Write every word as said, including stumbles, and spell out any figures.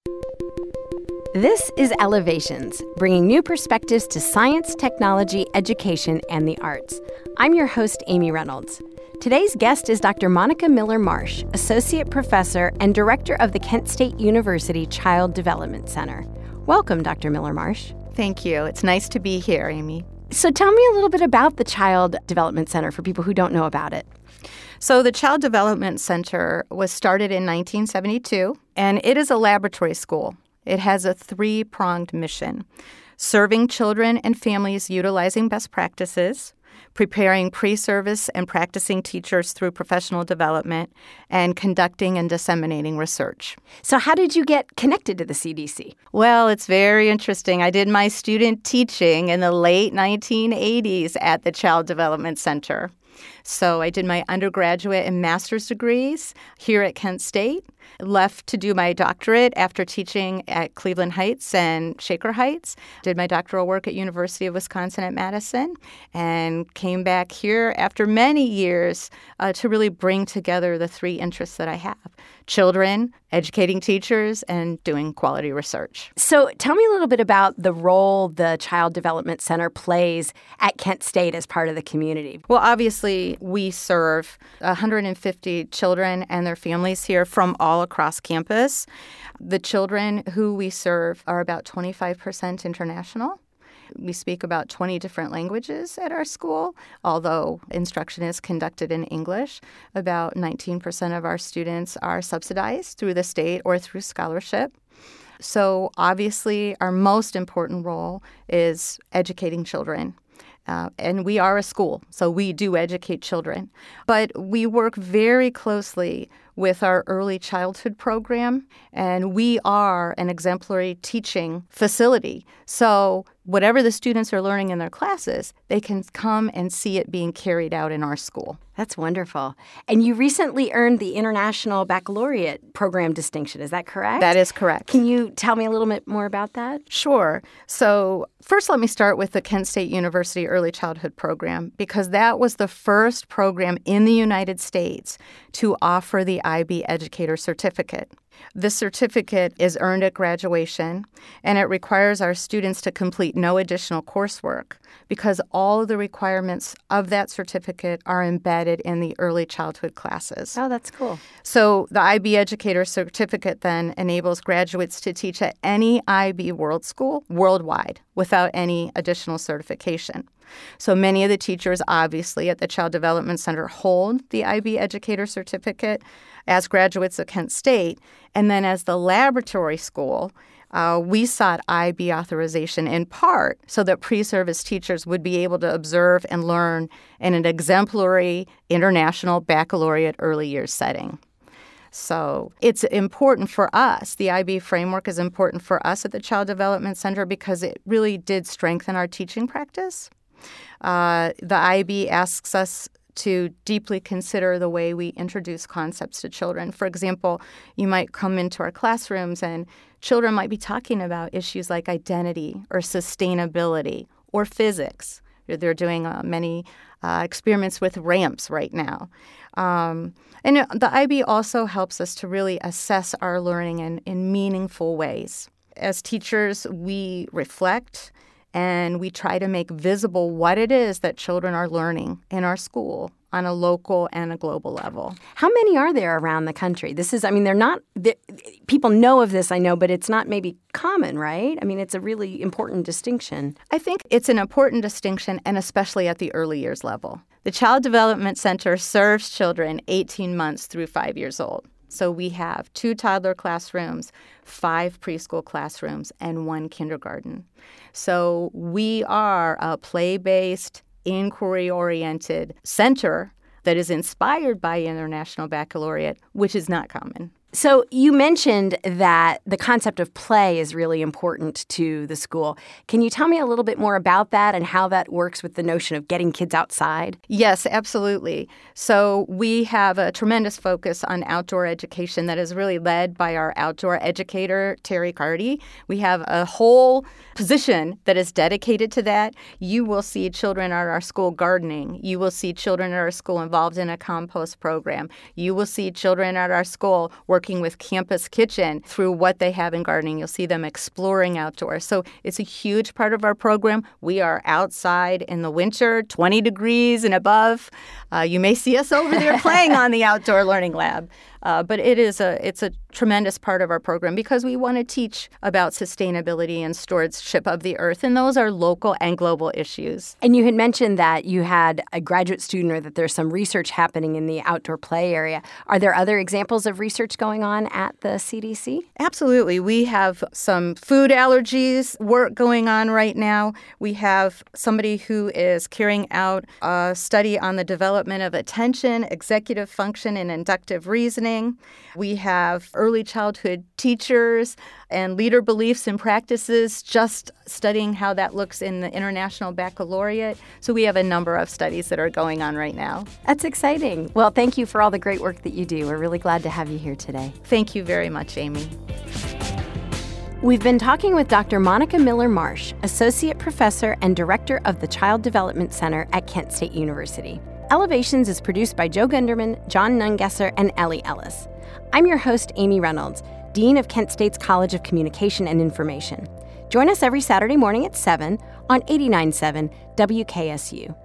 This is Elevations, bringing new perspectives to science, technology, education, and the arts. I'm your host, Amy Reynolds. Today's guest is Doctor Monica Miller-Marsh, Associate Professor and Director of the Kent State University Child Development Center. Welcome, Doctor Miller-Marsh. Thank you. It's nice to be here, Amy. So tell me a little bit about the Child Development Center for people who don't know about it. So the Child Development Center was started in nineteen seventy-two, and it is a laboratory school. It has a three-pronged mission: serving children and families utilizing best practices, preparing pre-service and practicing teachers through professional development, and conducting and disseminating research. So how did you get connected to the C D C? Well, it's very interesting. I did my student teaching in the late nineteen eighties at the Child Development Center. So I did my undergraduate and master's degrees here at Kent State, left to do my doctorate after teaching at Cleveland Heights and Shaker Heights, did my doctoral work at University of Wisconsin at Madison, and came back here after many years uh, to really bring together the three interests that I have: children, educating teachers, and doing quality research. So tell me a little bit about the role the Child Development Center plays at Kent State as part of the community. Well, obviously, we serve one hundred fifty children and their families here from all across campus. The children who we serve are about twenty-five percent international. We speak about twenty different languages at our school, although instruction is conducted in English. About nineteen percent of our students are subsidized through the state or through scholarship. So obviously, our most important role is educating children. Uh, and we are a school, so we do educate children. But we work very closely with our early childhood program, and we are an exemplary teaching facility. So whatever the students are learning in their classes, they can come and see it being carried out in our school. That's wonderful. And you recently earned the International Baccalaureate Program distinction. Is that correct? That is correct. Can you tell me a little bit more about that? Sure. So first, let me start with the Kent State University Early Childhood Program, because that was the first program in the United States to offer the I B Educator Certificate. This certificate is earned at graduation, and it requires our students to complete no additional coursework because all of the requirements of that certificate are embedded in the early childhood classes. Oh, that's cool. So the I B Educator Certificate then enables graduates to teach at any I B World School worldwide without any additional certification. So many of the teachers, obviously, at the Child Development Center hold the I B Educator Certificate as graduates of Kent State. And then as the laboratory school, uh, we sought I B authorization in part so that pre-service teachers would be able to observe and learn in an exemplary international baccalaureate early years setting. So it's important for us. The I B framework is important for us at the Child Development Center because it really did strengthen our teaching practice. Uh, the I B asks us to deeply consider the way we introduce concepts to children. For example, you might come into our classrooms and children might be talking about issues like identity or sustainability or physics. They're doing uh, many uh, experiments with ramps right now. Um, and the I B also helps us to really assess our learning in, in meaningful ways. As teachers, we reflect and we try to make visible what it is that children are learning in our school on a local and a global level. How many are there around the country? This is, I mean, they're not, they're, people know of this, I know, but it's not maybe common, right? I mean, it's a really important distinction. I think it's an important distinction, and especially at the early years level. The Child Development Center serves children eighteen months through five years old. So we have two toddler classrooms, five preschool classrooms, and one kindergarten. So we are a play-based, inquiry-oriented center that is inspired by International Baccalaureate, which is not common. So you mentioned that the concept of play is really important to the school. Can you tell me a little bit more about that and how that works with the notion of getting kids outside? Yes, absolutely. So we have a tremendous focus on outdoor education that is really led by our outdoor educator, Terry Carty. We have a whole position that is dedicated to that. You will see children at our school gardening. You will see children at our school involved in a compost program. You will see children at our school working working with Campus Kitchen through what they have in gardening. You'll see them exploring outdoors. So it's a huge part of our program. We are outside in the winter, twenty degrees and above. Uh, you may see us over there playing on the Outdoor Learning Lab. Uh, but it is a it's a tremendous part of our program because we want to teach about sustainability and stewardship of the earth, and those are local and global issues. And you had mentioned that you had a graduate student or that there's some research happening in the outdoor play area. Are there other examples of research going on at the C D C? Absolutely. We have some food allergies work going on right now. We have somebody who is carrying out a study on the development of attention, executive function, and inductive reasoning. We have early childhood teachers and leader beliefs and practices just studying how that looks in the International Baccalaureate. So we have a number of studies that are going on right now. That's exciting. Well, thank you for all the great work that you do. We're really glad to have you here today. Thank you very much, Amy. We've been talking with Doctor Monica Miller Marsh, Associate Professor and Director of the Child Development Center at Kent State University. Elevations is produced by Joe Gunderman, John Nungesser, and Ellie Ellis. I'm your host, Amy Reynolds, Dean of Kent State's College of Communication and Information. Join us every Saturday morning at seven on eighty-nine point seven W K S U.